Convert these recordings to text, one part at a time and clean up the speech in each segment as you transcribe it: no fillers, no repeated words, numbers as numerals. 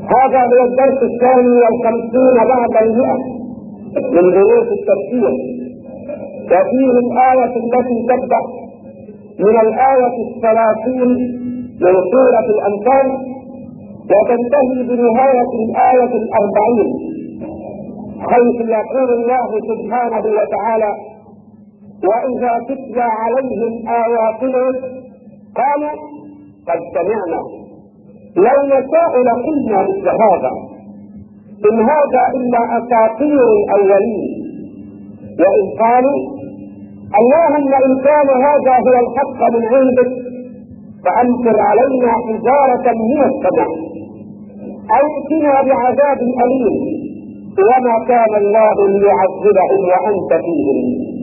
هذا هو الدرس 52 بعد 100 من دروس التفسير، وفيه الآية التي تبدأ من الآية 30 من سورة الأنفال وتنتهي بنهاية الآية 40، حيث يقول الله سبحانه وتعالى: وإذا تتلى عليهم آياتنا قالوا قد سمعنا لو نشاء لقلنا مثل هذا إن هذا إلا أساطير الأولين. وإن قالوا اللهم إن كان هذا هو الحق من عندك فأمطر علينا حجارة من السماء أو ائتنا بعذاب أليم وما كان الله ليعذبهم وأنت فيهم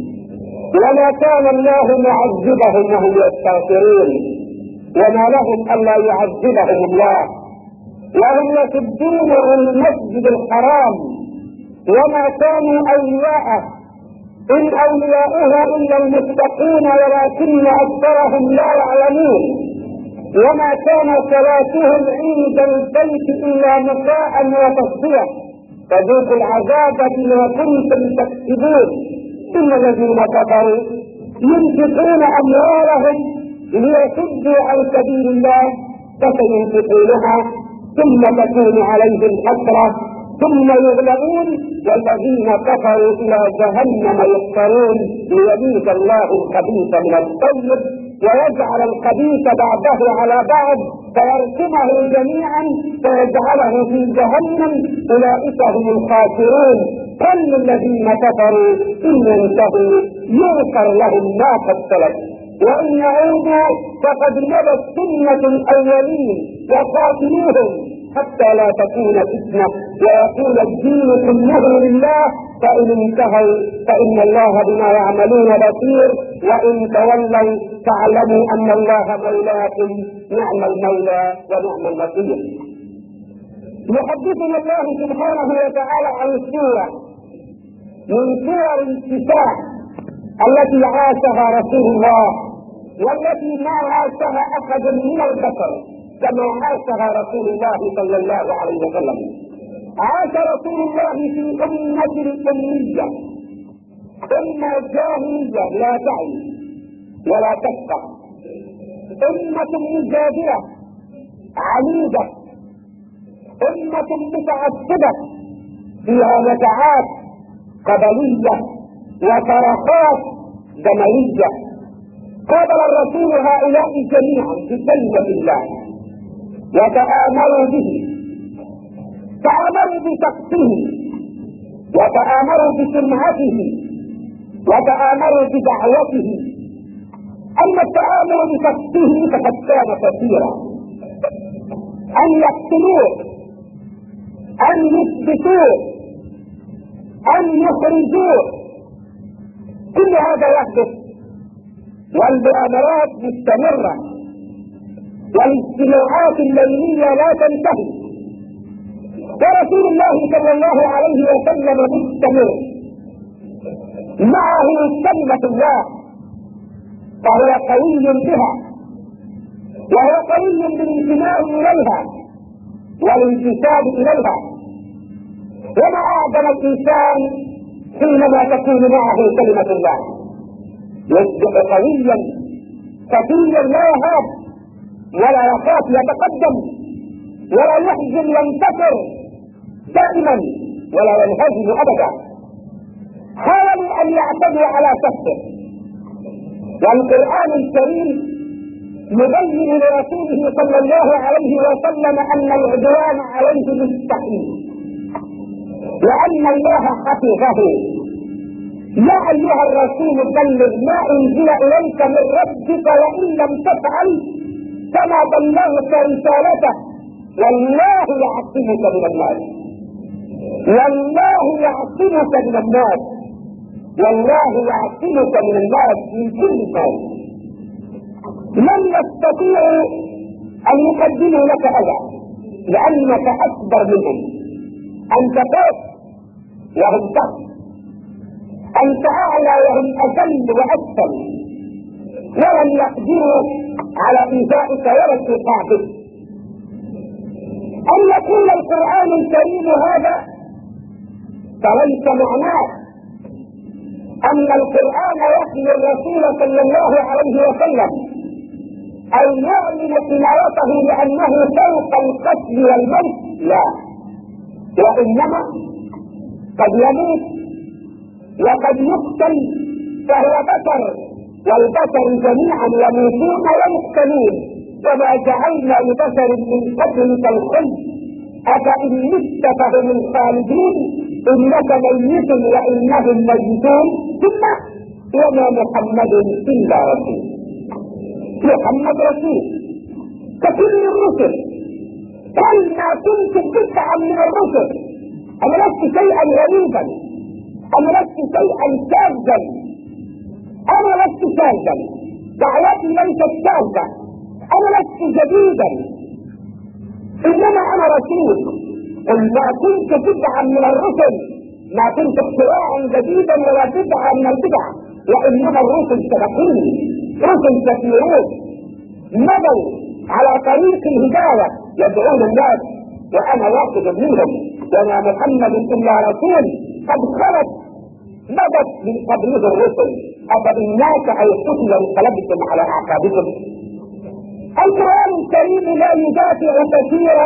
وما كان الله معذبهم وهم يستغفرون وما لهم ألا يعذبهم الله وهم يصدون عن المسجد الحرام وما كانوا أولياءه إن أولياؤه إلا المتقون ولكن أكثرهم لا يعلمون وما كان صلاتهم عند البيت إلا مكاء وتصدية فذوقوا العذاب بما كنتم تكسبون. إن الذين كفروا ينفقون أموالهم ليصدوا عن سبيل الله فسينفقونها ثم تكون عليهم حسرة ثم يغلبون والذين كفروا إلى جهنم يحشرون ليميز الله الخبيث من الطيب ويجعل الخبيث بعضه على بعض فيركمه جميعا فيجعله في جهنم أولئك هم الخاسرون. كل الذين كفروا إن ينتهوا يغفر لهم ما قد سلف وإن يعودوا فقد مضت سنة الأولين وقاتلوهم حتى لا تكون فتنة ويكون الدين كله لله فإن انتهوا فإن الله بما يعملون بصير وإن تولوا فاعلموا أن الله مولاكم نعم المولى ونعم النصير. يحدثنا الله سبحانه وتعالى عن السورة من سور الكفاح التي عاشها رسول الله والتي ما عاشها أحد من البشر كما عاشها رسول الله صلى الله عليه وسلم. عاش رسول الله في أمة الأمية أمة جاهلية لا تعي ولا تفقه أمة مجادلة عنيدة أمة متعصبة فيها نزعات قبلية وصرخات دموية. قابل الرسول هؤلاء جميعا بكلمة الله وتآمروا به تآمروا بشخصه وتآمروا بسمعته وتآمروا بدعوته. أما التآمر بشخصه فقد كان كثيرا أن يقتلوه أن يثبتوه أن يخرجوه كل هذا يحدث والمؤامرات مستمرة والاجتماعات الليلية لا تنتهي ورسول الله صلى الله عليه وسلم مستمر معه كلمة الله فهو قوي بها وهو قوي بالانتماء إليها والانتساب إليها. وما أعظم الإنسان حينما تكون معه كلمة الله يصبح قويا كثيرا لا يهاب ولا يخاف يتقدم ولا يحزن ينتصر دائما ولا ينهزم أبدا. حاولوا أن يعتدوا على شخصه والقرآن الكريم يبين لرسوله صلى الله عليه وسلم أن العدوان عليه مستحيل وأن الله حفظه. يا أيها الرسول بلغ ما أنزل إليك من ربك وإن لم تفعل فما بلغت رسالته والله يعصمك من الناس والله يعصمك من الناس والله يعصمك من الناس من كل شيء. لن يستطيعوا أن يقدموا لك أذى لأنك أكبر منهم. أنت فوق وهم تحت أنت أعلى وهم أجل وأسفل ولن يقدروا على إيذائك ولا استيقاظك. أن يكون القرآن الكريم هذا فليس معناه أن القرآن يحمي الرسول صلى الله عليه وسلم أن يعلن تلاوته لأنه فوق القتل والموت، لا، وإنما قد يموت وقد يقتل فهو بشر، والبشر جميعا يموتون ويقتلون، وما جعلنا لبشر من قبلك الخلد أفإن مت فهم الخالدون إنك ميت وإنهم ميتون ثم وما محمد إلا رسول. محمد رسول ككل الرسل، قل ما كنت بدعا من الرسل، أنا لست شيئا غريبا، أنا لست شيئا شاذا، أنا لست شاذا، دعوتي ليست شاذة، أنا لست جديدا، إنما أنا رسول. قل ما كنت بدعا من الرسل، ما كنت اختراعا جديدا ولا بدعا من البدع، وإنما الرسل سبقوني، رسل كثيرون مضوا على طريق الهداية يدعون الناس وأنا واحد منهم، وما محمد إلا رسول قد خلت مضت من قبله الرسل أفبالناس أن قتلوا انقلبتم على أعقابكم. القرآن الكريم لا يدافع كثيرا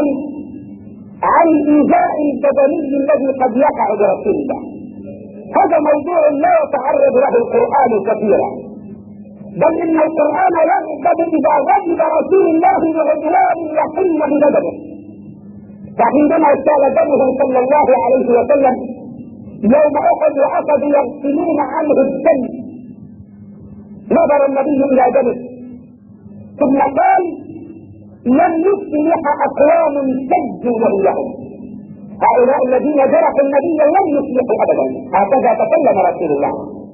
عن الإيذاء البدني الذي قد يقع برسول الله، هذا موضوع لا يتعرض له القرآن كثيرا، بل إن القرآن يغضب إذا غضب رسول الله بعدوان يحل ببدنه. فعندما سال دمه صلى الله عليه وسلم يوم أحد وأخذوا يغسلون عنه الدم، نظر النبي إلى دمه ثم قال لن يصلح أقوام سجوا وليهم، هؤلاء الذين جرحوا النبي لن يصلحوا أبدا، هكذا تكلم رسول الله،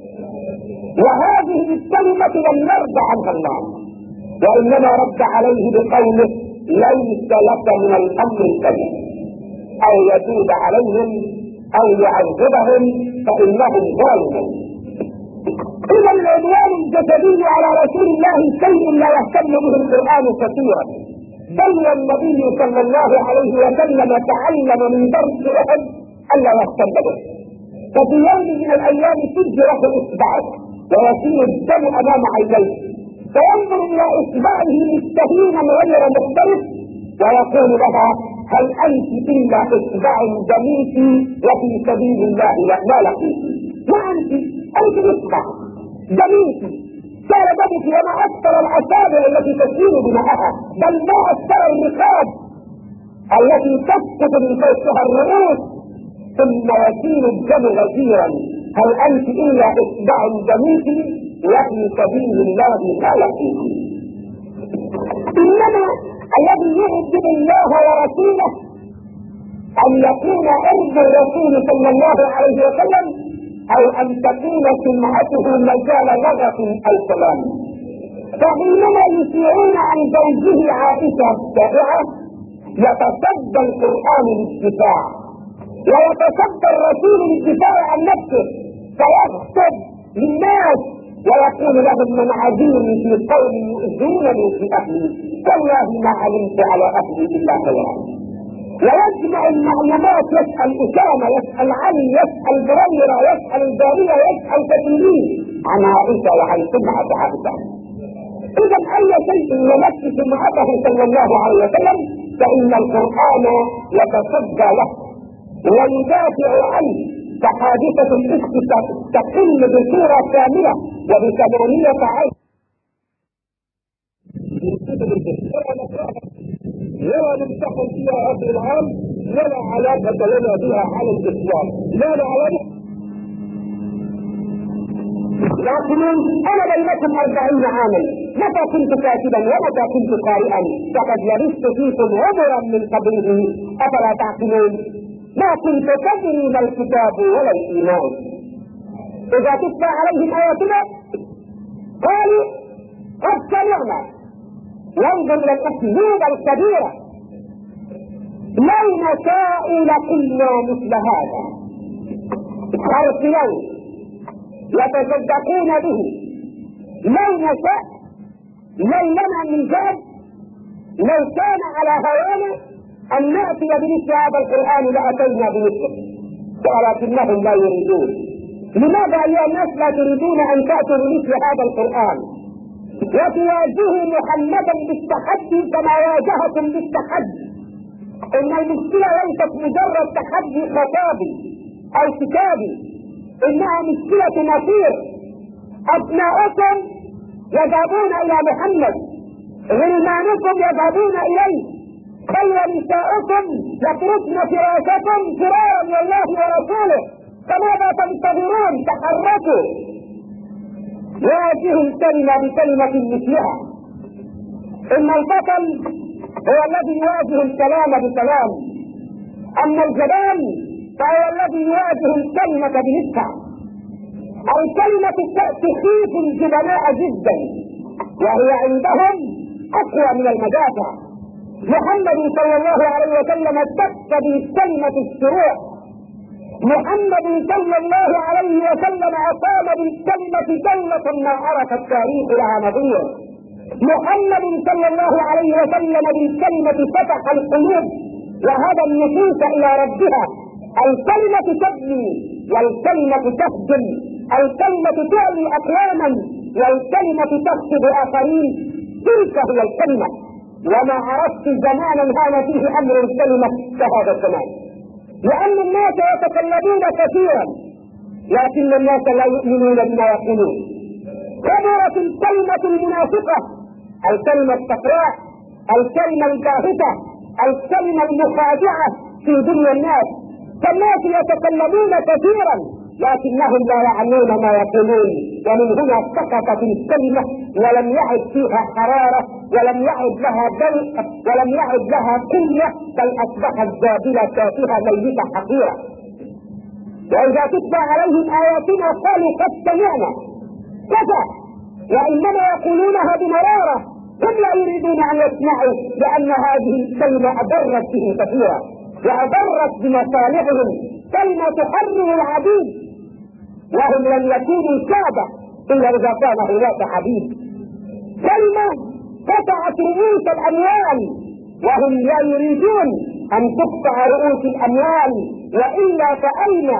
وهذه الكلمة لم يرد عنها الله، وإنما رد عليه بقوله ليس لك من الأمر شيء، أو يتوب عليهم أو يعذبهم فإنهم ظالمون. إذا العدوان الجسدي على رسول الله شيء لا يهتم به القرآن كثيرا، بل والنبي صلى الله عليه وسلم تعلم من درس أحد ألا يهتم به. ففي يوم من الأيام تجرح إصبعه ويسيل الدم أمام عينيه، فينظر إلى إصبعه مستهينا غير مختلف ويقول لها هل أنت إلا إصبع دميت وفي سبيل الله لا لقيت، ما أنت إصبع دميت سال دمك، وما أكثر الأصابع التي تسيل بماءها، بل ما أكثر الرقاب التي تسقط من فوقها الرؤوس، ثم يسيل الدم غزيرا، هل أنت إلا إصبع دميت وفي سبيل الله لا لقيت. إنما الذي يعجب الله ورسوله أن يكون عرض الرسول صلى الله عليه وسلم أو أن تكون سمعته مجال لغة أو كلام. فحينما يشيعون عن زوجه عائشة السابعة يتصدى القرآن للدفاع، ويتصدى الرسول للدفاع عن نفسه، فيخطب للناس ويقول لهم من عزيني في قوم يؤذونني في أهلي والله ما علمت على أهلي إلا خيرا. ويجمع المعلومات، يسأل أسامة، يسأل علي، يسأل بريرة، يسأل الجارية، يسأل كثيرين عن عائشة وعن سمعة عائشة. إذا أي شيء يمس سمعته صلى الله عليه وسلم فإن القرآن يتصدى له ويدافع عنه، فحادثة الإفك تقل بصورة كاملة وب8 عين ولا نمتحن فيها هذا العام ولا علاقة لنا بها على الإسلام، لا نعلم. لكن أنا بينكم 40 عاما، متى كنت كاتبا ومتى كنت قارئا، فقد لبثت فيكم عمرا من قبله أفلا تعقلون. ما كنت تدري ما الكتاب ولا الإيمان، إذا تتلى عليهم آياتنا قالوا قد سمعنا. وانظر إلى الأسلوب الكبيرة، لو نشاء لقلنا مثل هذا، حرف لو يتصدقون به، لو نشاء لو لنا من جاب، لو كان على هوانا أن نأتي بمثل هذا القرآن لأتينا بمثله، ولكنهم لا يريدون. لماذا أيها الناس لا تريدون أن تأتوا بمثل هذا القرآن وتواجهوا محمدا بالتحدي كما واجهكم بالتحدي؟ إن المشكلة ليست مجرد تحدي خطابي أو كتابي، إنها مشكلة مصير. أبناؤكم يذهبون إلى محمد، غلمانكم يذهبون إليه، بل ونساؤكم يتركن فراشكم فرارا لله ورسوله. فماذا تنتظرون؟ تحركوا، واجهوا الكلمة بكلمة مثلها. إن البطل هو الذي يواجه الكلام بكلام، أما الجبان فهو الذي يواجه الكلمة بمثلها. الكلمة تخيف الجبناء جدا، وهي عندهم أقوى من المدافع. محمد صلى الله عليه وسلم اتك بالكلمة الشروع. محمد صلى الله عليه وسلم أقام بالكلمة دولة ما عرف التاريخ لها نظير. محمد صلى الله عليه وسلم بالكلمة فتح القلوب وهدى النفوس إلى ربها. الكلمة تبني والكلمة تهدم، الكلمة تعلي أقواما والكلمة تخفض آخرين. تلك هي الكلمة، وما عرفت زمانا هان فيه أمر الكلمة كهذا الزمان، لأن الناس يتكلمون كثيرا لكن الناس لا يؤمنون بما يقولون. كبرت الكلمة المنافقة، الكلمة الصفراء، الكلمة الباهتة، الكلمة المخادعة في دنيا الناس. فالناس يتكلمون كثيرا لكنهم لا يعنون ما يقولون، ومن هنا سقطت الكلمة ولم يعد فيها حرارة، ولم يعد لها دلق، ولم يعد لها قوة، بل أصبحت جادلة تافهة ميتة حقيرة. وإذا تتبع عليهم آياتنا قالوا قد سمعنا كفى، وإنما يقولونها بمرارة، هم لا يريدون أن يسمعوا، لأن هذه الكلمة أضرت بهم كثيرا وأضرت بمصالحهم. كلمة تحرر العبيد، وهم لم يكونوا سادة إلا إذا كان هناك عبيد. كلمة قطعت رؤوس الأموال، وهم لا يريدون أن تقطع رؤوس الأموال، وإلا فأين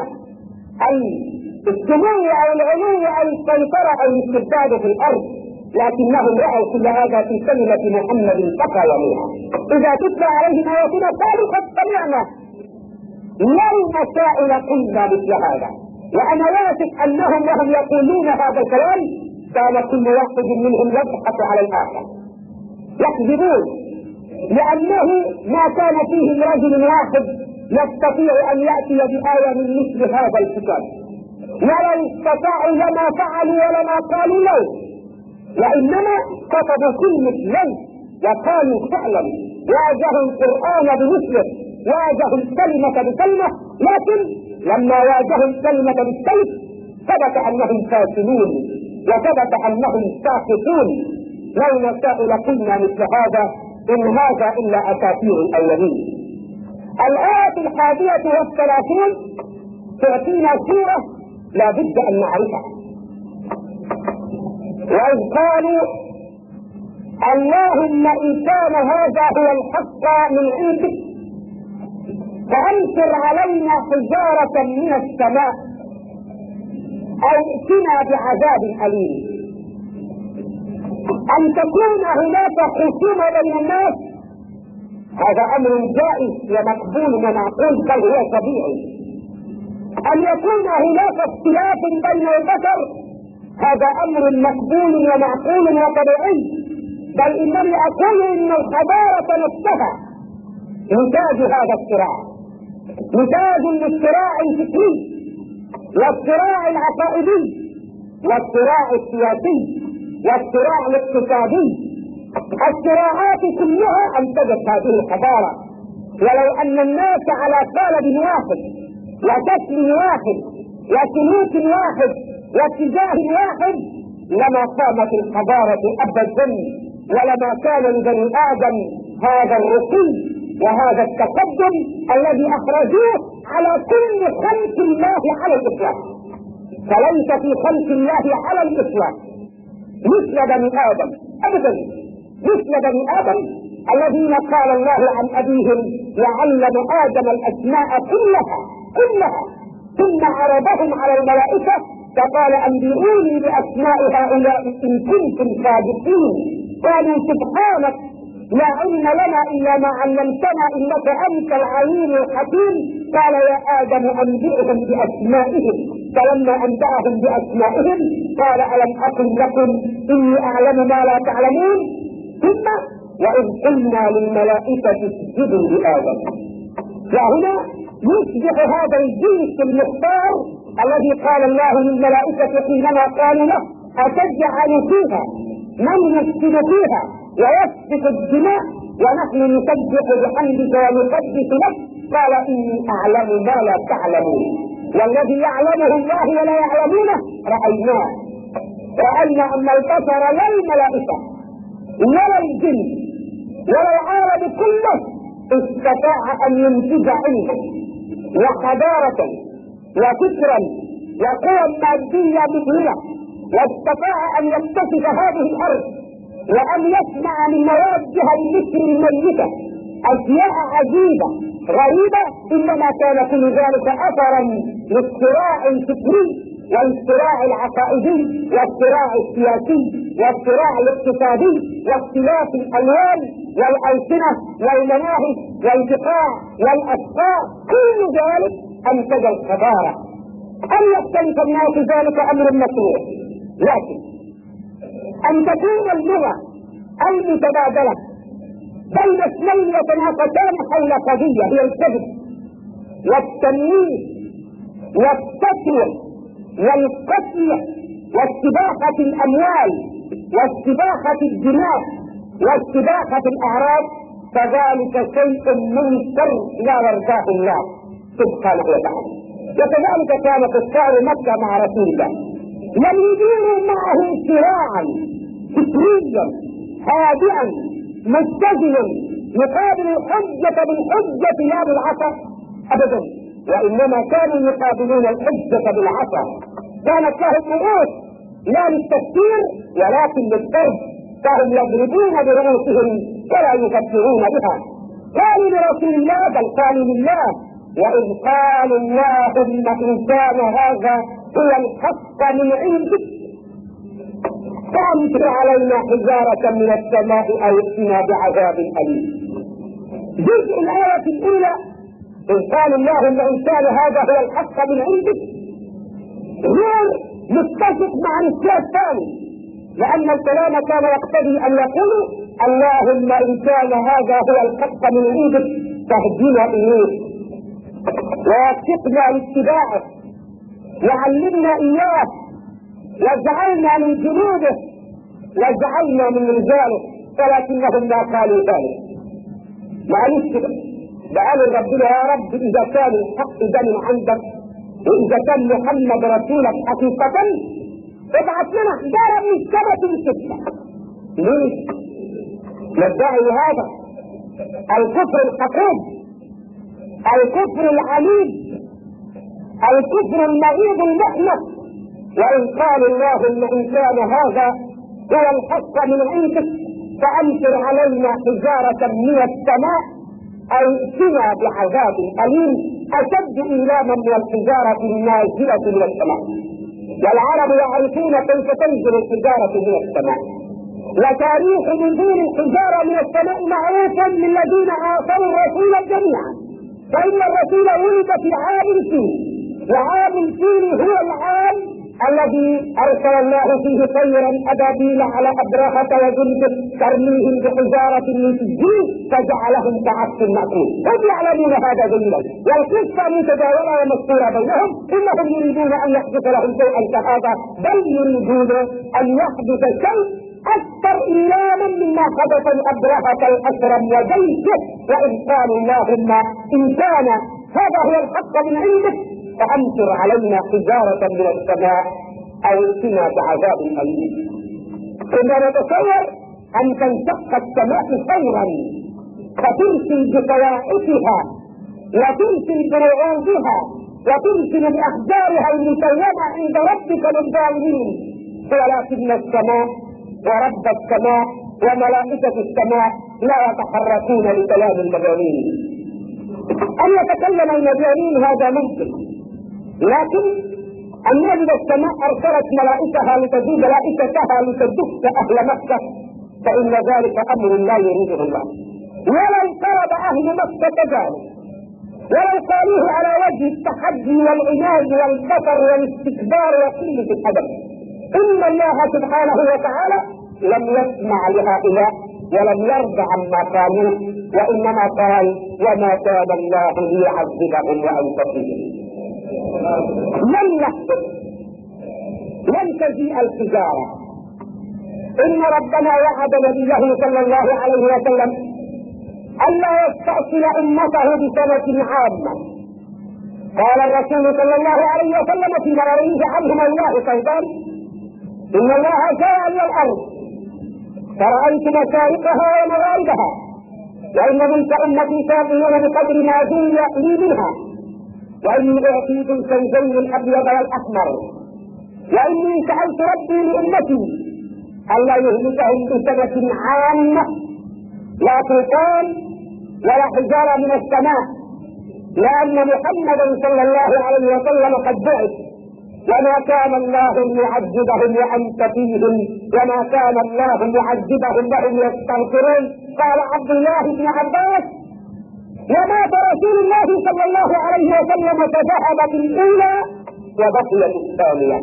السمو أو العلو أو السيطرة أو الاستبداد في الأرض؟ لكنهم رأوا كل هذا في كلمة محمد فقط يمينها. إذا تتلى عليهم آياتنا قالوا قد سمعنا. لو نشاء لقلنا مثل هذا، وأنا واثق أنهم وهم يقولون هذا الكلام كان كل واحد منهم يضحك على الآخر. يكذبون، لأنه ما كان فيهم رجل واحد يستطيع أن يأتي بآية من مثل هذا الكتاب، ولو استطاعوا لما فعلوا ولما قالوا له، وإنما كتبوا كلمة لن وقالوا فعلا. واجهوا القرآن بمثله، واجهوا الكلمة بكلمة، لكن لما واجهوا الكلمة بالسيف ثبت أنهم فاسدون وثبت أنهم ساقطون. لو نشاء لقلنا مثل هذا إن هذا إلا أساطير الأولين. الآية 31 تعطينا صورة لا بد أن نعرفها. وإذ قالوا اللهم إن كان هذا هو الحق من عندك فأمطر علينا حجارة من السماء أو ائتنا بعذاب أليم. أن تكون هناك خصومة بين الناس هذا أمر جائز ومقبول ومعقول، بل هو طبيعي. أن يكون هناك اختلاف بين البشر هذا أمر مقبول ومعقول وطبيعي، بل إنني أقول إن الحضارة نفسها نتاج هذا الصراع، نتاج للصراع الفكري والصراع العقائدي والصراع السياسي والصراع الاقتصادي. الصراعات كلها أنتجت هذه الحضارة. ولو أن الناس على قالب واحد وشكل واحد وسلوك واحد واتجاه واحد لما قامت الحضارة أبدا، ولما كان لبني آدم هذا الرقي وهذا التقدم الذي أخرجوه على كل خلق الله على الإطلاق. فليس في خلق الله على الإطلاق مثل بني آدم أبدا، مثل بني آدم الذين قال الله عن أبيهم وعلم آدم الأسماء كلها ثم عرضهم على الملائكة فقال أنبئوني بأسماء هؤلاء إن كنتم صادقين. قالوا سبحانك لا علم لنا إلا ما علمتنا إنك أنت العليم الحكيم. قال يا آدم أنبئهم بأسمائهم. فلما أنبأهم بأسمائهم قال ألم أقل لكم إني أعلم ما لا تعلمون. ثم وإذ قلنا للملائكة اسجدوا لآدم. وهنا يصبح هذا الجنس المختار الذي قال الله للملائكة حينما قالوا له أتجعل فيها من يفسد فيها ويسفك الدماء ونحن نسبح بحمدك ونقدس لك. قال إني أعلم ما لا تعلمون. والذي يعلمه الله ولا يعلمونه رأيناه. رأينا أن البشر لا الملائكة ولا الجن ولا العالم كله استطاع أن ينتج علما وحضارة وفكرا وقوى مادية مثيرة، واستطاع أن يكتشف هذه الأرض وأن يصنع من موادها المصر الميتة أشياء عجيبة غريبة، إنما كان كل ذلك أثرا للصراع الفكري والصراع العقائدي والصراع السياسي والصراع الاقتصادي واختلاف الألوان والألسنة والمناهج والبقاع والأشقاء. كل ذلك أنتج الحضارة. أن يختلف الناس ذلك أمر مشروع، لكن أن تكون اللغة المتبادلة بين اثنين يتناقشان حول قضية هي الكذب والتمييز والتسوية والقتل واستباحة الأموال واستباحة الدماء واستباحة الأعراض، فذلك شيء منكر لا يرضاه الله سبحانه وتعالى. وكذلك كان كفار مكة مع رسول الله لم يديروا معه صراعا فكريا هادئا متزنا يقابل الحجة بالحجة لا بالعصا أبدا، وإنما كانوا يقابلون الحجة بالعصا. كانت لهم رؤوس لا للتفكير ولكن للضرب، فهم يضربون برؤوسهم ولا يفكرون بها. قالوا لرسول الله بل قالوا لله وإذ قالوا اللهم إن كان هذا هو الحق من عندك فأمطر علينا حجارة من السماء أو ائتنا بعذاب أليم. جزء الآية الأولى إذ قالوا اللهم إن كان هذا هو الحق من عندك غير متفق مع الشيء الثاني، لأن الكلام كان يقتضي أن يقولوا اللهم إن كان هذا هو الحق من عندك فاهدنا إليه ووفقنا لاتباعه وعلمنا إياه واجعلنا من جنوده واجعلنا من رجاله، ولكنهم ما قالوا ذلك. معلش كده بقالوا ربنا يا رب إذا كان الحق ده من عندك وإذا كان محمد رسولك حقيقة ابعث لنا حجارة من السماء تمسكنا. ليه؟ ندعي هذا الكفر الحقود، الكفر العنيد، الكفر المريض المحنط. وإن قال اللهم إن كان هذا هو الحق من عندك فأمطر علينا حجارة من السماء أو ائتنا بعذاب أليم أشد إيلاما من الحجارة النازلة من السماء. والعرب يعرفون كيف تنزل الحجارة من السماء، وتاريخ نزول الحجارة من السماء معروف للذين عاصروا الرسول جميعا، فإن الرسول ولد في عام الفيل، وعام الفيل هو العام الذي أرسل الله فيه طيرا أبابيل على أبرهة وجنده ترميهم بحجارة من سجيل فجعلهم كعصف مأكول. هم يعلمون هذا جيدا، والقصة متداولة ومذكورة بينهم. إنهم يريدون أن يحدث لهم شيئا كهذا، بل يريدون أن يحدث شيء أكثر إيلاما مما حدث لأبرهة الأكرم وجيشه. وإن قالوا اللهم إن كان هذا هو الحق من عندك فأمطر علينا حجارة من السماء أو ائتنا بعذاب أليم. كنا نتصور أن تنشق السماء فورا فترسل بطوائفها وترسل برعودها وترسل بأحجارها المسومة عند ربك للظالمين، ولكن السماء ورب السماء وملائكة السماء لا يتحركون لكلام المجانين. أن يتكلم المجانين هذا ممكن، لكن أن نجد السماء أرسلت ملائكتها لتزيد ملائكتها لتدك أهل مكة، فإن ذلك أمر لا يريده الله. ولو طلب أهل مكة ذلك، ولو قالوه على وجه التحدي والعناد والكفر والاستكبار وقلة الأدب، إن الله سبحانه وتعالى لم يسمع لهؤلاء ولم يرضى عما قالوه، وإنما قال: وما كان الله ليعذبهم وأنت فيهم. لن يحدث، لن تجيء الحجارة. إن ربنا وعد نبيه صلى الله عليه وسلم ألا يستأصل أمته بسنة عامة. قال الرسول صلى الله عليه وسلم فيما يرويه عنه مولاه صيدان: إن الله جاء إلى الأرض فرأيت مشارقها ومغاربها، وإن ملك أمتي سابقون بقدر ما زين لي منها، وإني أعطيت الزوجين الأبيض والأحمر، وإني سألت ربي لأمتي ألا يهلكهم بسنة عامة لا طوفان ولا حجارة من السماء، لأن محمدا صلى الله عليه وسلم قد بعث، وما كان الله ليعذبهم وأنت فيهم، وما كان الله ليعذبهم وهم يستغفرون. قال عبد الله بن عباس: ومات رسول الله صلى الله عليه وسلم فذهب بالأولى وبقي بالثانية.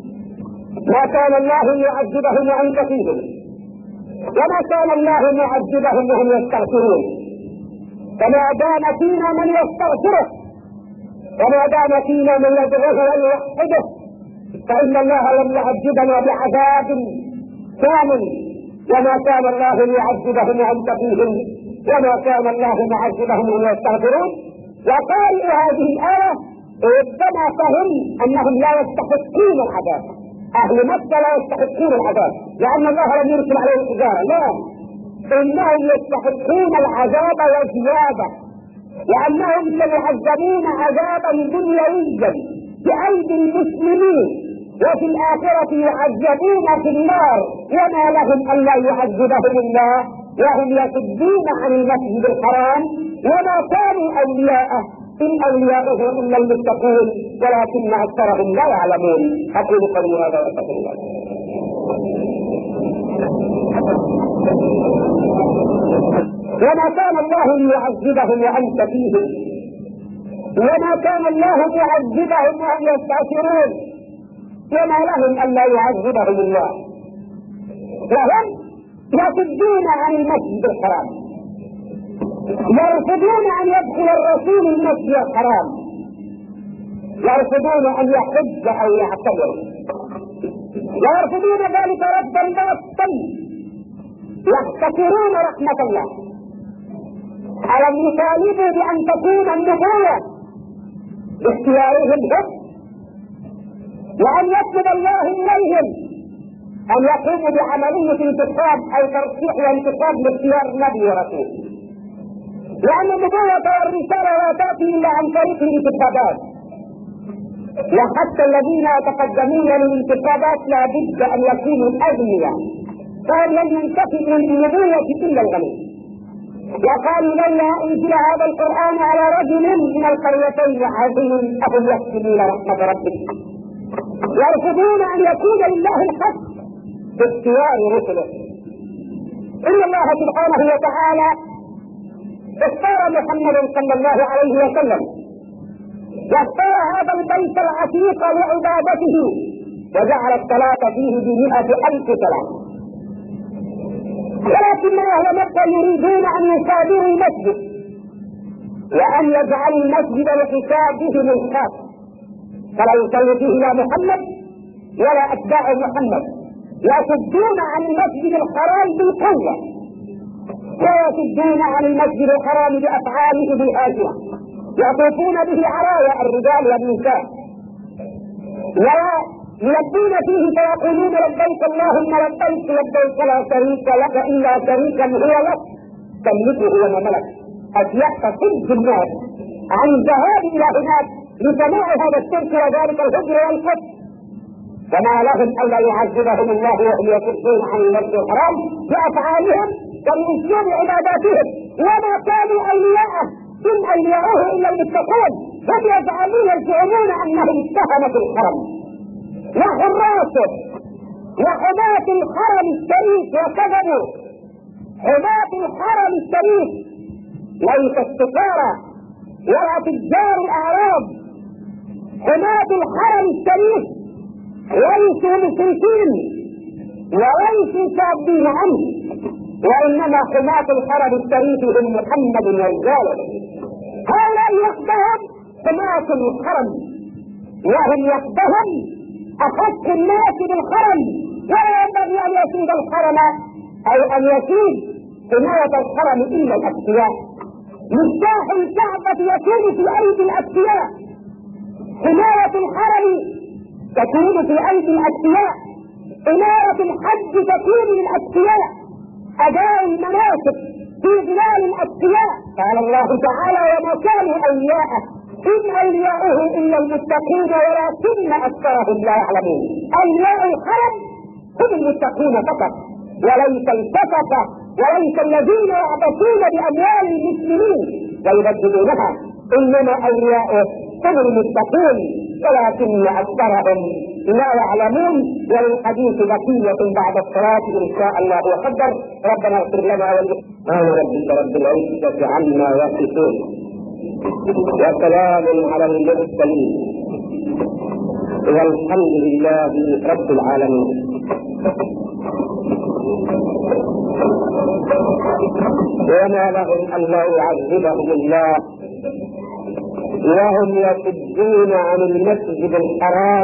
ما كان الله ليعذبهم وأنت فيهم، وما كان الله ليعذبهم وهم يستغفرون. فما دام فينا من يستغفره، وما دام فينا من يدعوه ويوحده، فإن الله لم يعذبنا بعذاب كامل. وما كان الله ليعذبهم وأنت فيهم، وما كان الله معذبهم وهم يستغفرون. وقارئ هذه الآية ربما فهم أنهم لا يستحقون العذاب. أهل مكة لا يستحقون العذاب لأن الله لم يرسل عليهم حجارة، لا، إنهم يستحقون العذاب وزيادة، لأنهم سيعذبون عذابا دنيويا بأيدي المسلمين، وفي الآخرة يعذبون في النار، وما لهم ألا يعذبهم الله وهم يصدون عن المسجد الحرام وما كانوا أولياءه، إن أولياؤه إلا المتقون ولكن أكثرهم لا يعلمون. أقول قولي هذا وأستغفر الله. وما كان الله ليعذبهم وأنت فيهم، وما كان الله ليعذبهم وهم يستغفرون، وما لهم ألا يعذبهم الله وهم يصدون عن المسجد الحرام، يرفضون أن يدخل الرسول المسجد الحرام، يرفضون أن يحج أو يعتمر، ويرفضون ذلك ردا باطلا، يحتكرون رحمة الله. ألم يطالبوا بأن تكون النبوة باختيارهم هم، وأن يطلب الله إليهم أن يقوموا بعملية انتخاب أو ترشيح وانتخاب لاختيار نبي ورسول، لأن النبوة والرسالة لا تأتي إلا عن طريق الانتخابات، وحتى الذين يتقدمون للانتخابات لا بد أن يكونوا أغنياء، فهم لن ينتخبوا للنبوة إلا الغني. وقالوا: لولا أنزل هذا القرآن على رجل من القريتين عظيم أهم يكتبون رحمة ربك. يرفضون أن يكون لله الحق باختيار رسله. إن الله سبحانه وتعالى اختار محمدا صلى الله عليه وسلم، واختار هذا البيت العتيق لعبادته، وجعل الصلاة فيه ب100,000 صلاة. ولكن أهل مكة يريدون أن يصادروا المسجد وأن يجعلوا المسجد لحسابهم الخاص، فلا يصلي فيه لا محمد ولا أتباع محمد، يصدون عن المسجد الحرام بالقوة، ويصدون عن المسجد الحرام بأفعاله بالآجرة، يطوفون به عرايا الرجال والنساء، يلبون فيه فيقولون: لبيك اللهم لبيك لبيك لا شريك لك إلا شريكا هو لك تملكه وما ملك. أشياء تصد الناس عن الذهاب إلى هناك لسماع هذا الشرك وذلك الهجر والكفر، وما لهم ألا يعذبهم الله وهم يصدون عن المسجد الحرام بأفعالهم وبأسلوب عباداتهم، وما كانوا أولياءه إن أولياؤه إلا المتقون. هم يزعمون أنهم اتهموا الحرم وحراسه وحماة الحرم الشريف، وكذبوا. حماة الحرم الشريف ليس السفارة ولا تجار الأعراب. حماة الحرم الشريف ليسوا مشركين وليسوا شابين عنه، وإنما حماة الحرم الشريف هم محمد ورجاله. هؤلاء وحدهم حماة الحرم، وهم وحدهم أخص الناس بالحرم، ولا ينبغي أن يسيد الحرم أو أن يسيد حماية الحرم إلا الأتقياء. مفتاح الكعبة يكون في أيدي الأتقياء، حماية الحرم تكون في أيدي الأتقياء، إمارة الحج تكون للأتقياء، أداء المناسك في ظلال الأتقياء. قال الله تعالى: وما كانوا أولياءه إن أولياؤه إلا المتقون ولكن أكثرهم لا يعلمون. أولياء الحرم هم المتقون فقط، وليس الكفرة وليس الذين يعبثون بأموال المسلمين ويبدلونها، إنما أولياؤه هم المتقون ولكن أكثرهم لا يعلمون. وللحديث بقية بعد الصلاة إن شاء الله وقدر. ربنا اغفر لنا ولإخواننا ربك رب العزة عما يصفون، وسلام على المرسلين، والحمد لله رب العالمين. وما لهم ألا يعذبهم الله وهم يصدون عن المسجد الحرام.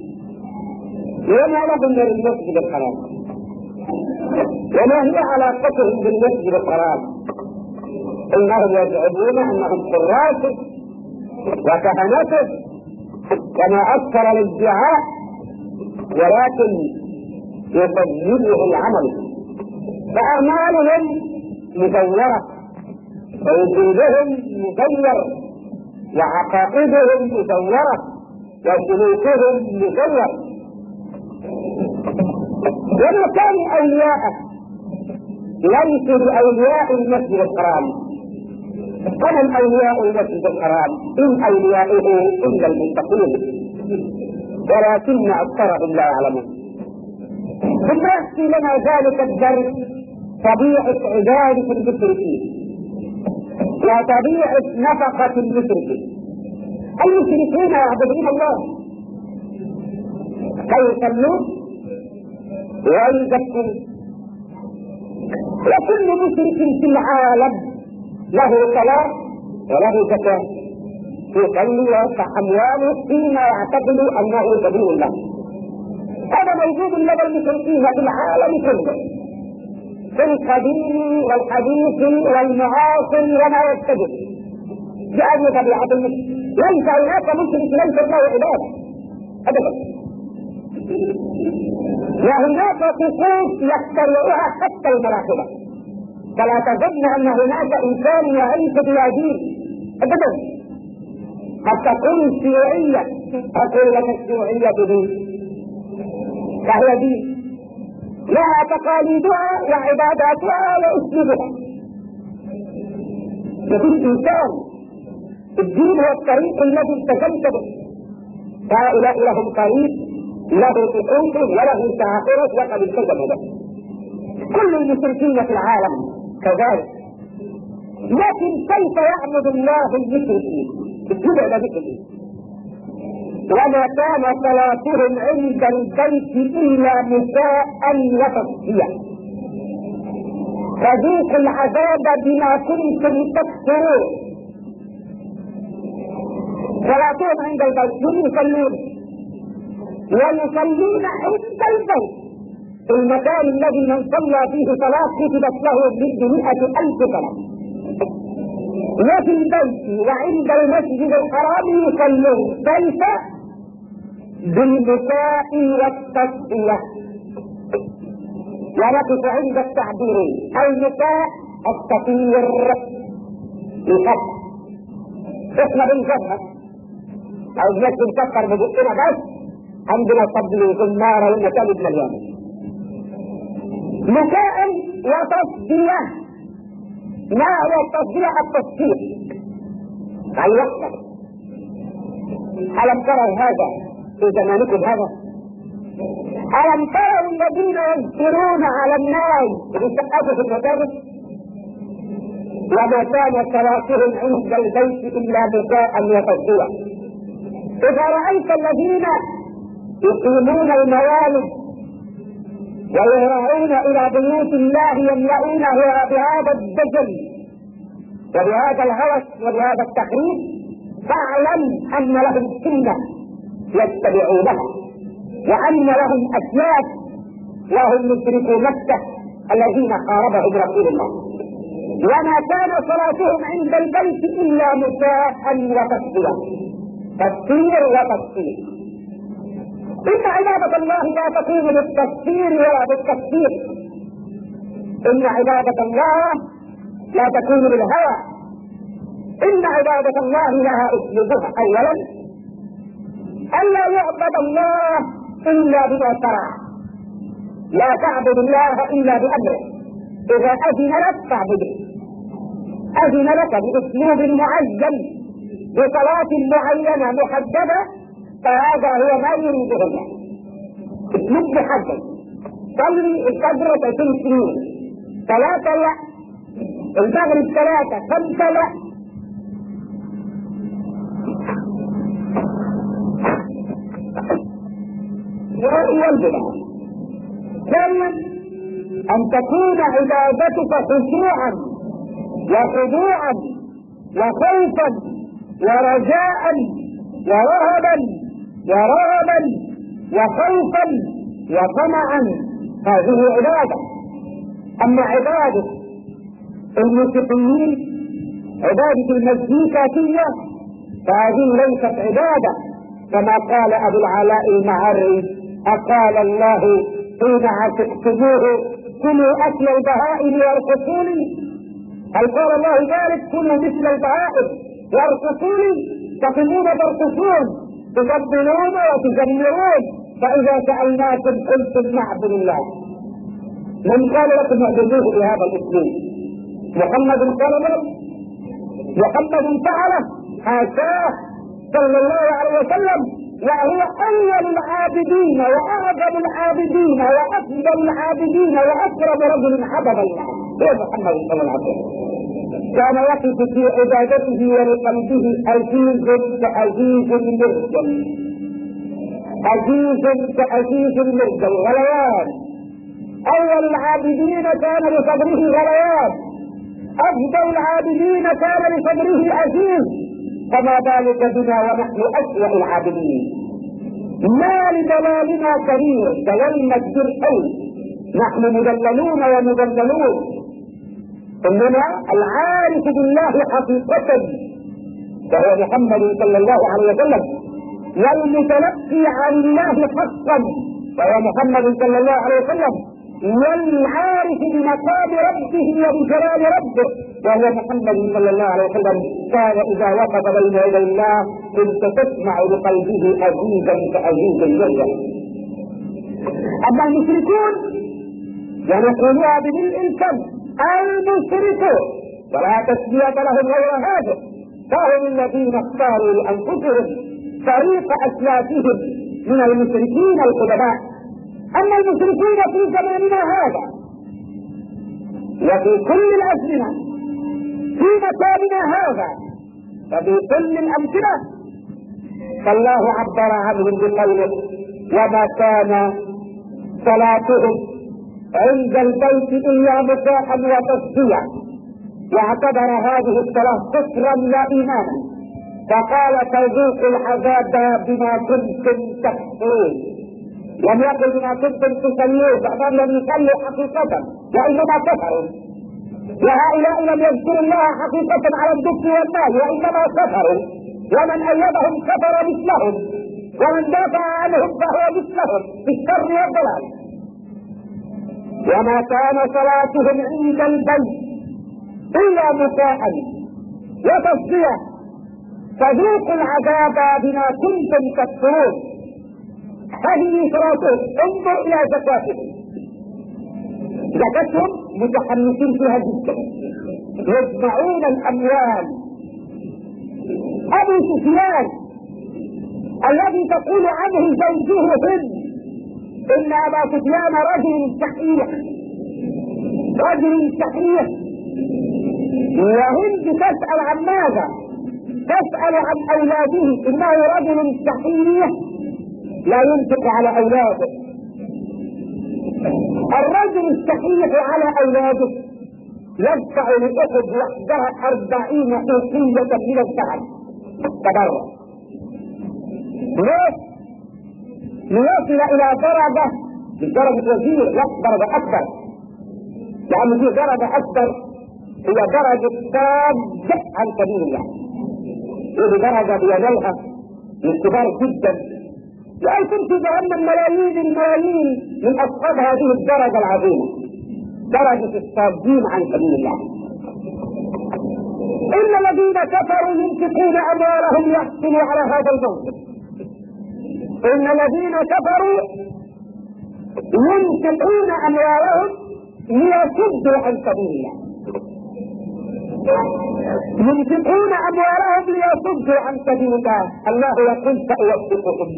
وما لهم من المسجد الحرام؟ وما هي علاقتهم بالمسجد الحرام؟ إنهم يزعمون أنهم حراسه وكهنته كما أكثر الادعاء، ولكن يسجله العمل، فأعمالهم مزورة ووجودهم مزور وعقائدهم مزورة وسلوكهم مزور. وما كانوا أولياءه ليسوا بأولياء المسجد الحرام. ومن أولياء المسجد الحرام؟ إن أولياؤه إلا المتقون ولكن أكثرهم لا يعلمون. ثم يحكي لنا ذلك الدرس طبيعة عبادة المشركين وطبيعة نفقة المشركين. المشركين يعبدون الله فيصلون ويزكون، وكل مشرك في العالم له صلاة وله زكاة، يصلي ويدفع أمواله فيما يعتقد أنه سبيل الله. هذا موجود لدى المشركين في العالم كله، في القديم والحديث والمعاصر وما يتجه بأي طبيعة المشرك. ليس هناك مشرك ليس له عبادة أبدا، وهناك طقوس يخترعها حتى المراقبة، فلا تظن أن هناك إنسان يعيش بلا دين أبدا. قد تكون الشيوعية، أقول لك الشيوعية دين، فهي دين لها تقاليدها وعباداتها وأسلوبها. وفي إنسان الدين هو الطريق الذي التزمت به، هؤلاء لهم طريق له طقوسه وله شعائره وقد التزموا به. كل المشركين في العالم كذلك. لكن كيف يعبد الله المشركين؟ اتبع ذلك. وما كان صلاتهم عند البيت إلا مساء وتصفية، فذوقوا العذاب بما كنتم تكفرون. صلاتهم عند البيت يصلون ويصلون عند البيت، المكان الذي من صلى فيه صلاة كتبت له ب100,000 صلاة. وفي البيت وعند المسجد الحرام يصلون كيف؟ بالبكاء والتصفية. ونقف عند التعبيرين: البكاء التطير الفتح، احنا بنجهز او بنفكر بجسنا بس عندنا صبي وزمارة والمكان مليان. بكاء وتصفية. ما هو التصفية؟ التصفية وحدك. ألم تروا هذا في زمانكم هذا؟ ألم تروا الذين يذكرون على الناس بسقفوا في المساجد وما كان صلاتهم عند البيت إلا بكاء وتصديا؟ إذا رأيت الذين يقيمون الموالد ويهرعون إلى بيوت الله يملؤونها بهذا الدجل وبهذا الهوس وبهذا التخريب، فاعلم أن لهم سنة يتبعونها، وأن لهم أسلاف وهم مشركو مكة الذين حاربهم رسول الله. وما كان صلاتهم عند البيت إلا مساء وتصديا، تفسير وتفسير. إن عبادة الله لا تكون بالتفسير ولا بالتفسير، إن عبادة الله لا تكون بالهوى، إن عبادة الله لها أسلوبها. أولا ألا يعبد الله إلا بما شرع، لا تعبد الله إلا بأمره. إذا أذن لك فاعبده، أذن لك بأسلوب معين بصلاة معينة محددة، فهذا هو ما يريده الله. اسلوب محدد، صلي الفجر 30 سنين، 3 لا، المغرب 3، 5 لا. والبدع. ثانيا أن تكون عبادتك خشوعا وخضوعا وخوفا ورجاء ورهبا ورهبا وخوفا وطمعا، هذه عبادة. أما عبادة الموسيقيين، عبادة المزيكاتية، فهذه ليست عبادة، كما قال أبو العلاء المعري: أقال الله حين عشقتموه كلوا أكل البهائم وارقصوا لي. هل قال الله ذلك؟ كلوا مثل البهائم وارقصوا لي، تقومون ترقصون تجبلون وتجمرون، فإذا سألناكم قلتم نعبد الله. من قال لكم اعبدوه بهذا الاسلوب؟ محمد قال له، محمد فعله، حاشاه صلى الله عليه وسلم، وهو أول العابدين وأعظم العابدين وأفضل العابدين وأكرم رجل عبد الله هو محمد صلى الله عليه وسلم. كان يقف في عبادته ولقلبه عزيز كعزيز المرجل، عزيز كعزيز المرجل، غليان. أول العابدين كان لصدره غليان، أفضل العابدين كان لصدره عزيز، فما بالك بنا ونحن أسوأ العابدين. ما لدلالنا كريم، دلالنا كثير قوي، نحن مدللون ومدللون. إنما العارف بالله حقيقة وهو محمد صلى الله عليه وسلم، والمتلقي عن الله حقا وهو محمد صلى الله عليه وسلم، والعارف بمقام ربه وبجلال ربه وهو محمد صلى الله عليه وسلم، كان إذا وقف بين يدي الله كنت تسمع بقلبه عزيزا كعزيز الجنة. أما المشركون ينقلوها بملء الفم: المشركون، ولا تسمية لهم غير هذا، فهم الذين اختاروا لأنفسهم طريق أسلافهم من المشركين القدماء. أما المشركين في زماننا هذا وفي كل الأزمنة في مكاننا هذا وفي كل الأمثلة، فالله عبر عنهم بقوله: وما كان صلاتهم عند البيت إلا مكاء وتصديا، واعتبر هذه الصلاة كفرا لا إيمانا، فقال: فذوقوا العذاب بما كنتم تكفرون. لم يقل بما كنتم تصلون، بعضهم لم يصلوا حقيقة وإنما كفروا، وهؤلاء لم يذكروا الله حقيقة على الدف والمال وإنما كفروا، ومن أيدهم كفر مثلهم، ومن دافع عنهم فهو مثلهم في الشر والضلال. وما كان صلاتهم عند البيت إلا مكاء وتصديا، فذوقوا العذاب بما كنتم تكفرون. هذه صلاتهم. انظر إلى زكاتهم، زكاتهم متحمسين فيها جدا، يجمعون الأموال أبو سفيان الذي تقول عنه زوجه هند إن أبا سفيان رجل صحيح رجل صحيح، وهند تسأل عن ماذا؟ تسأل عن أولاده، إنه رجل صحيح لا ينفق على أولاده. الرجل الصحيح على أولاده يدفع لأحد وحدها 40 أوقية من الذهب تبرع. ليه؟ ليصل إلى درجة مش درجة وزير، لا درجة أكبر، لأن في درجة أكبر هي درجة صاد عن سبيل الله. هذه درجة بينالها من كبار جدا، لا يكون في جهنم ملايين الملايين من أصحاب هذه الدرجة العظيمة، درجة الصادين عن سبيل الله. إن الذين كفروا ينفقون أموالهم ليحصلوا على هذا الموقف. إن الذين كفروا ينفقون أموالهم ليصدوا عن سبيل الله. ينفقون أموالهم ليصدوا عن سبيل الله. الله يقول سأوفقهم.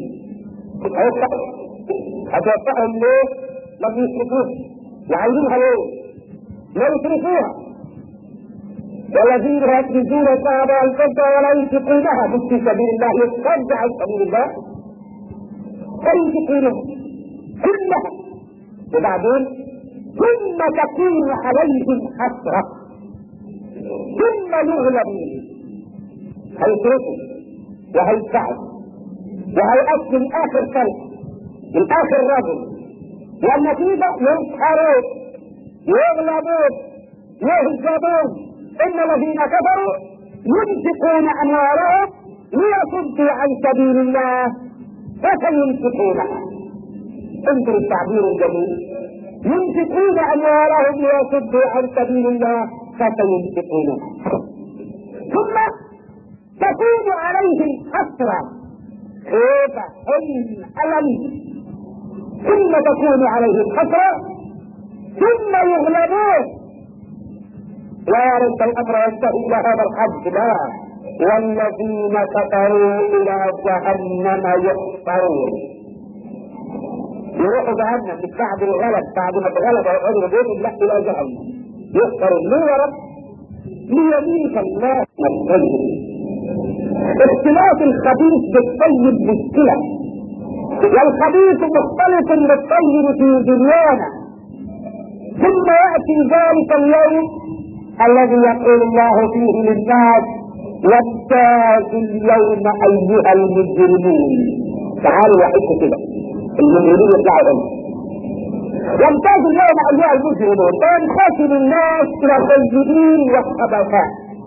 أتوفقهم ليه؟ لم يشركوها وعايزينها ليه؟ لا يشركوها. والذين يكنزون الذهب والفضة ولا ينفقونها في سبيل الله يصد عن سبيل الله فينفقونها كلها، وبعدين ثم تكون عليهم حسرة ثم يغلبون، هيتركوا وهيدفعوا وهيأتي من آخر سنة من آخر رجل، والنتيجة يسحرون يغلبون يهزمون. إن الذين كفروا ينفقون أموالهم ليصدوا عن سبيل الله فسينفقونها. انظر التعبير الجميل، ينفقون أموالهم ليصدوا عن سبيل الله فسينفقونها ثم تكون عليهم حسرة خيبة ألم ثم تكون عليهم حسرة ثم يغلبون. لا رد الأمر ينتهي إلى هذا الحد، لا، والذين كفروا إلى جهنم يحشرون. يروحوا جهنم مش بعد الغلب، بعد ما اتغلب ويقعدوا بيتهم، لا إلى جهنم يحشرون. ليه يا رب؟ ليميز الله الطيب. اختلاف الخبيث بالطيب مشكلة، والخبيث مختلف بالطيب في دنيانا. ثم يأتي ذلك اليوم الذي يقول الله فيه للناس وامتازوا اليوم أيها المجرمون. تعالوا وحدوا كده المجرمين يطلعوا هنا. وامتازوا اليوم أيها المجرمون، وينقسم الناس إلى الطيبين والخبثاء.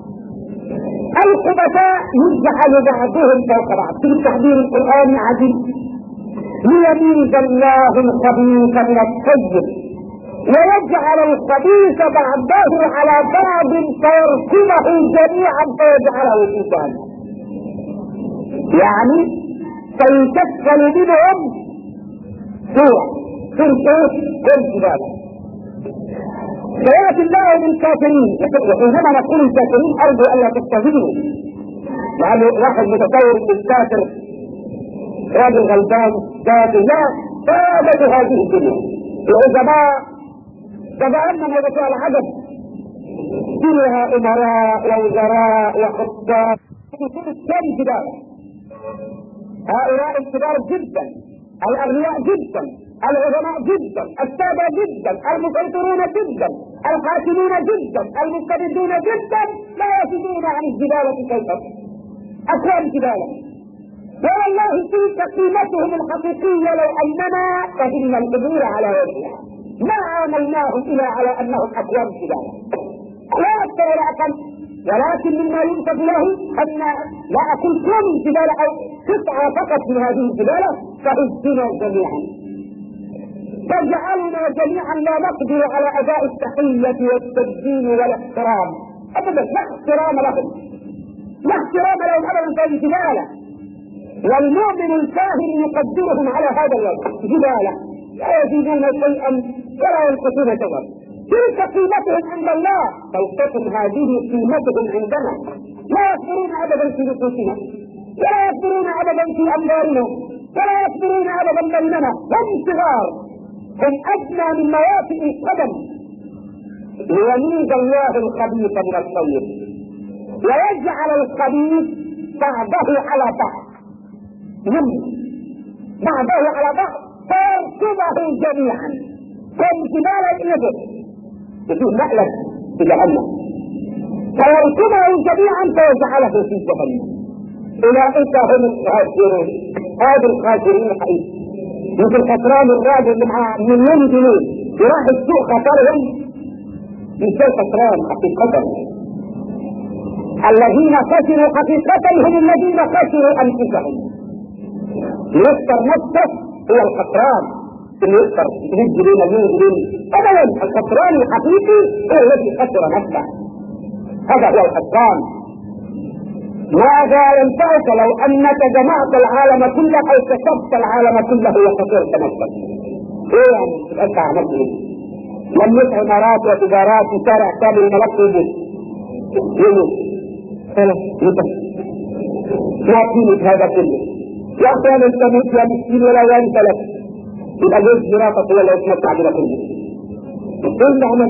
الخبثاء يجعل بعضهم فوق بعض في التعبير القرآني عجيب، ليميز الله الخبيث من الطيب ويجعل الخبيث بعضه على بعض فيركبه جميعا فيجعله في جهنم. يعني سيشكل منهم سورة كل جبال. سيأتي الله بالكافرين، وحينما نقول الكافرين أرجو ألا تستهزئوا، يعني واحد متصور ان الكافر راجل غلبان كافر، لا، سادة هذه الدنيا العظماء تجعلنا موضوع العدد فيها امراء ووزراء وخطاب كم جبال. هؤلاء الكبار جدا، الاغنياء جدا، العظماء جدا، السادة جدا، المسيطرون جدا، الحاكمون جدا، المستبدون جدا، لا يفيدون عن الجبالة كيفا اكوان جبالة. والله تلك قيمتهم الحقيقية لو اننا فهمنا الامور على وجهها ما عاملناهم إلى على أنهم أكوان جبالة، لا أكثر ولا أقل. ولكن مما ينسب له أن لا أقول كل جبالة أو قطعة فقط من هذه الجبالة فهزنا جميعا، تجعلنا جميعا لا نقدر على أداء التحية والتبجيل والاحترام أبدا، لا احترام لهم، لا احترام لهم أبدا في الجبالة. والمؤمن الكاهن يقدرهم على هذا الوجه جبالة، لا يزيدون شيئا ولا ينقصون شيئا. تلك قيمتهم عند الله، فلتكن هذه قيمتهم عندنا. لا يصبرون أبدا في نفوسنا، ولا يصبرون أبدا في أموالنا، ولا يصبرون أبدا بيننا. هم صغار، هم أدنى من موافئ القدم. ليميز الله الخبيث من الطيب ويجعل الخبيث بعضه على بعض، بعضه على بعض فيركبه جميعا كانتبال الإبل يجوز مألف في جهنم، فيركبه جميعا فيجعله في جهنم. أولئك هم الخاسرون. هذا الخاسرين حقيقي. يمكن خسران الراجل اللي معاه مليون جنيه يروح السوق خسرهم، مش خسران حقيقة. الذين خسروا حقيقة هم الذين خسروا أنفسهم. يخسر نفسه هو الخسران، اللي يخسر 100 جنيه مليون جنيه. أبدا الخسران الحقيقي هو الذي خسر نفسه، هذا هو الخسران. ماذا ينفعك لو أنك جمعت العالم كله أو كسبت العالم كله وخسرت نفسك؟ إيه يعني تبقى عملت إيه؟ لم يسع إمارات وتجارات وشارع كامل ملك وجود يوم ما قيمة هذا كله؟ يا أخي أنا انتميت يا مسكين ولا ينسى لك، يبقى جزء جرافة ولا يتمتع بلا كله. قل نعمل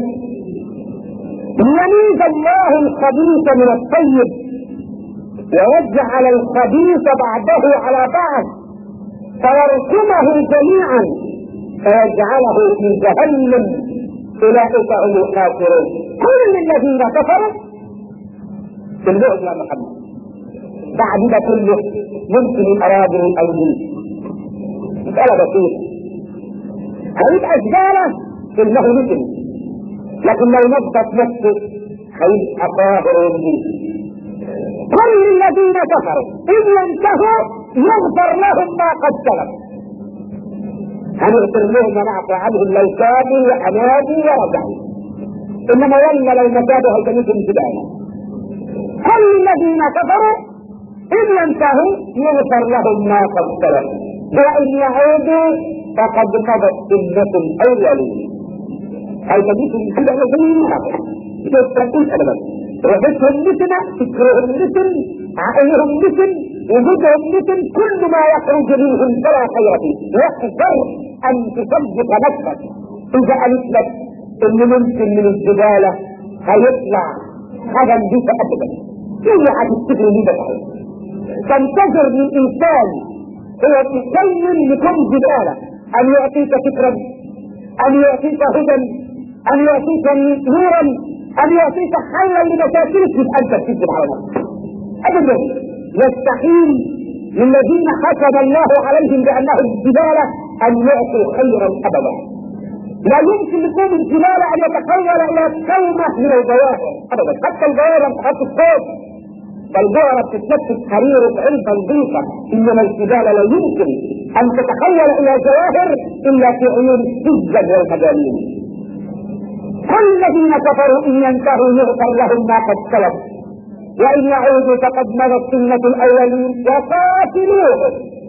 يميز الله الخبيث من الطيب ويجعل الخبيث بعضه على بعض فيركمه جميعا فيجعله في جهنم. أولئك هم الخاسرون. كل الذين كفروا في اللغة يا محمد بعد ده كله ممكن الأراضي والأيدي مسألة بسيطة، هيبقى زبالة إنه مثل، لكن لو نظف نفسه هيبقى طاهر ونظيف. كل الذين كفروا إن ينتهوا يغفر لهم ما قد سلف، هنغفر لهم ونعفو عنهم لو تابوا وأنابوا ورجعوا، إنما ولا لو متابوا هيتمثل جبالا. كل الذين كفروا إن ينتهوا يغفر لهم ما قد سلف وإن يعودوا فقد مضت سنة الأولين. هيتمثل جبالا زي الناس يستقيم أبدا، رفتهم مثل، فكرهم مثل، عقلهم مثل، وجودهم مثل، كل ما يخرج منهم فلا خير فيه. واحذر أن تصدق نفسك إذا قالت لك إن ممكن من الزبالة هيطلع حاجة نظيفة أبدا. إيه هتفتكر ليه بقى؟ تنتظر من إنسان هو تسلم لكل زبالة أن يعطيك فكرا، أن يعطيك هدى، أن يعطيك نورا، أن يعطيك حلا لمشاكلك، يبقى أنت تكذب على نفسك أبدا. يستحيل للذين حكم الله عليهم بأنهم الزبالة أن يعطوا خيرا أبدا. لا يمكن لكم الزبالة أن يتحول إلى كلمة من الجواهر أبدا، حتى الجواهر تحط الصوت، فالجوهرة بتتنفس حرير وعلبة نظيفة، إنما الزبالة لا يمكن أن تتحول إلى جواهر إلا في عيون السجن والمجانين. كل الذين كفروا إن ينتهوا يغفر لهم ما قد سلف وإن يعودوا فقد مضت سنة الأولين. وقاتلوهم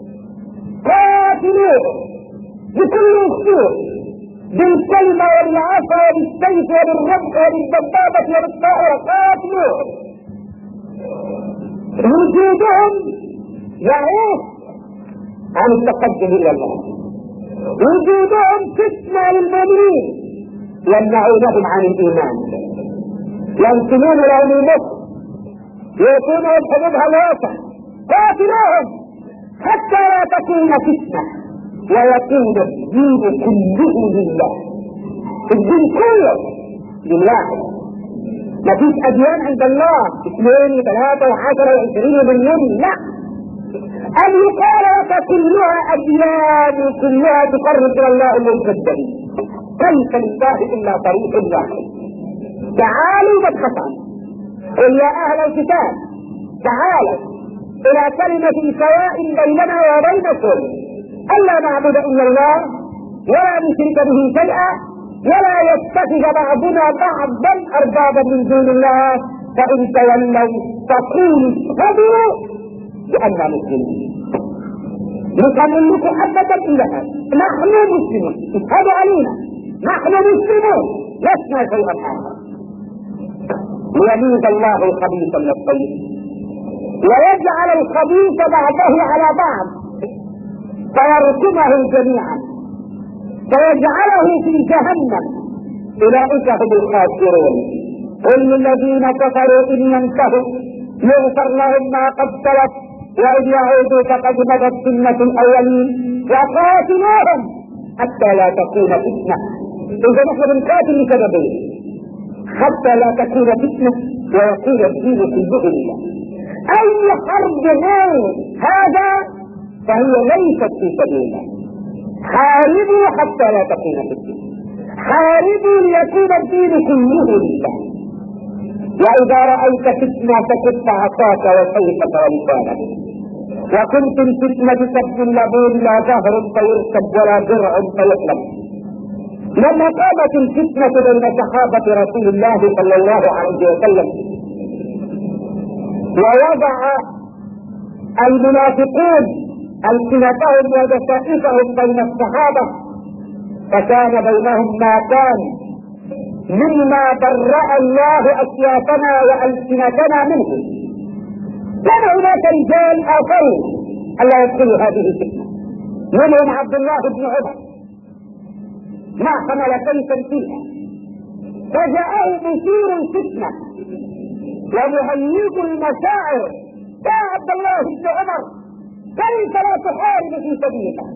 بكل أسلوب، بالكلمة والعصا وبالسيف وبالرمح وبالدبابة وبالطائرة، قاتلوهم. وجودهم يعود عن التقدم إلى الله، وجودهم فتنة للمؤمنين يمنعونهم عن الإيمان، ينقلون لهم الموت، يكونوا حدودها الواسع. قاتلوهم حتى لا تكون فتنة ويكون الدين كله لله. الدين كله لله، ما فيش أديان عند الله 2 و3 و10 و20 مليون، لا. أن يقال لك كلها أديان وكلها تقرب إلى الله المنكدر، ليس لله إلا طريق واحد. تعالوا مدخلا قل يا أهل الكتاب تعالوا إلى كلمة سواء بيننا وبينكم ألا نعبد إلا الله ولا نشرك به شيئا ولا يتخذ بعضنا بعضا أربابا من دون الله، فإن تولوا فقولوا اشهدوا بأننا مسلمون. نقول لكم أبدا إلا هذا، نحن مسلمون، اشهدوا علينا، نحن مسلمون لسنا شيئا آخر. ليميز الله الخبيث من الطيب ويجعل الخبيث بعضه على بعض فيركمه جميعا فيجعله في جهنم. أولئك هم الخاسرون. قل للذين كفروا إن ينتهوا يغفر لهم ما قد سلف وإن يعودوا فقد مضت سنة الأولين وقاتلوهم حتى لا تكون فتنة. إذا نحن بنقاتل لسببين: حتى لا تكون فتنة ويكون الدين كله لله. أي حرب غير هذا فهي ليست في سبيل الله. حاربوا حتى لا تكون فتنة، حاربوا ليكون الدين كله لله. وإذا رأيت فتنة فكف عصاك وسيفك ولسانك. وكنت الفتنة سب اللبون لا ظهر فيركب ولا درع فيحلم. لما قامت الفتنة بين صحابة رسول الله صلى الله عليه وسلم ووضع المنافقون ألسنتهم ودسائسهم بين الصحابة فكان بينهم ما كان مما برأ الله أسيافنا وألسنتنا منه. كان هناك رجال آخرين ألا يدخلوا هذه الفتنة، منهم عبد الله بن عمر ما حمل كيفا فيها، فجاءه مثير الفتنة ومهيج المشاعر: يا عبد الله بن عمر كيف لا تحارب في سبيله؟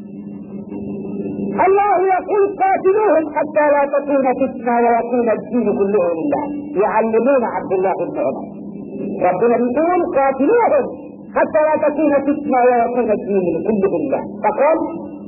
الله يقول قاتلوهم حتى لا تكون فتنة ويكون الدين كله لله. يعلمون عبد الله بن عمر. ربنا يقول قاتلوهم حتى لا تكون فتنة ويكون الدين كله لله. فقال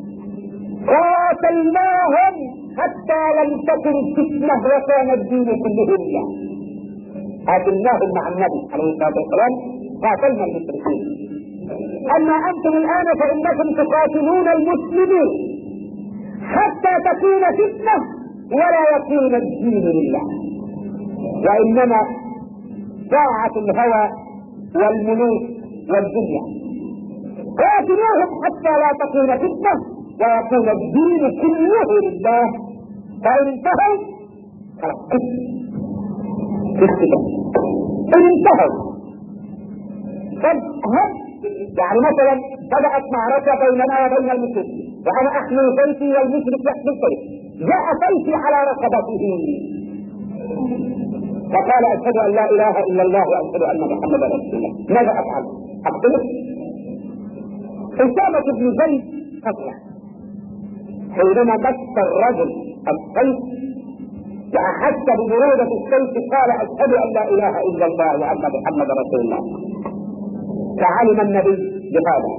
قاتلناهم حتى لم تكن فتنة وكان الدين كله لله. قاتلناهم مع النبي عليه الصلاة والسلام، قاتلنا المشركين. أما أنتم الآن فإنكم تقاتلون المسلمين حتى تكون فتنة ولا يكون الدين لله. وإنما طاعة الهوى والملوك والدنيا. قاتلوهم حتى لا تكون فتنة ويكون الدين كله لله. فإن انتهوا خلاص إن انتهوا يعني مثلا بدأت معركة بيننا وبين المشرك وأنا أحمل سيفي والمشرك يحمل سيف، جاء سيفي على رقبته فقال أشهد أن لا إله إلا الله وأشهد أن محمدا رسول الله. ماذا أفعل؟ أقتله؟ أسامة بن زيد أسلم حينما بث الرجل السيف وأحس ببرودة السيف قال أشهد أن لا إله إلا الله وأن محمدا رسول الله. فعلم النبي بهذا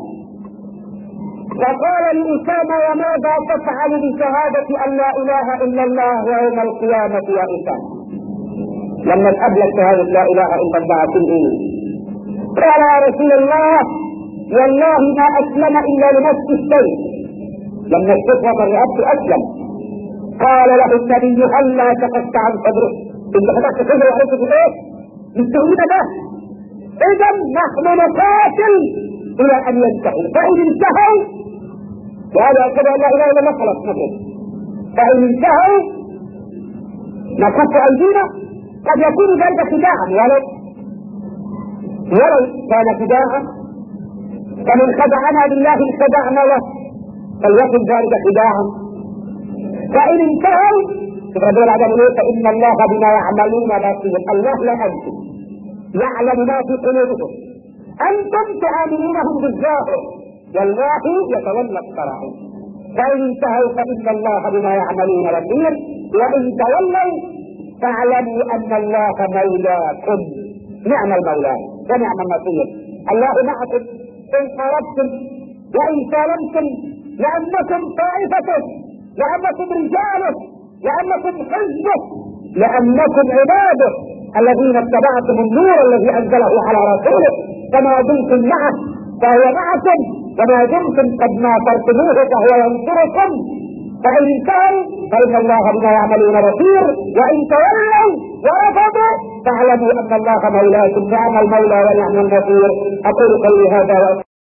فقال لأسامة: وماذا تفعل بشهادة أن لا إله إلا الله ويوم القيامة يا أسامة؟ لما قبلت شهادة لا إله إلا الله تنهي. قال: يا رسول الله والله ما أسلم إلا لنفس السيف. لما استفرد الرئابة أسلم. قال له النبي: هلا تقصت عن صدره. انت فتحت صدره وعرفت في ايه؟ مستهلين ده. اذا نحن نقاتل الى ان ينتهوا، فان انتهوا وهذا كده لا اله الا الله خلاص نقول. فان انتهوا نكف ايدينا. قد يكون ذلك خداعا ولو كان خداعا فمن خدعنا بالله خدعنا له، فليكن ذلك خداعا. فإن انتهوا ربنا عز وجل فإن الله بما يعملون بصير. الله لا أنتم يعلم ما في قلوبكم، أنتم تعاملونهم بالظاهر والله يتولى السرائر. فإن انتهوا فإن الله بما يعملون بصير، وإن تولوا فاعلموا أن الله مولاكم. نعم المولى ونعم النصير. الله معكم إن قربتم وإن سالمتم، لأنكم طائفته، لأنكم رجاله، لأنكم حزبه، لأنكم عباده الذين اتبعتم النور الذي أنزله على رسوله. فما دمتم معه فهو معكم، وما دمتم قد ناصرتموه فهو ينصركم. فإن انتهوا فإن الله بما يعملون بصير، وإن تولوا ورفضوا فاعلموا أن الله مولاكم. نعم المولى ونعم النصير. أقول قولي هذا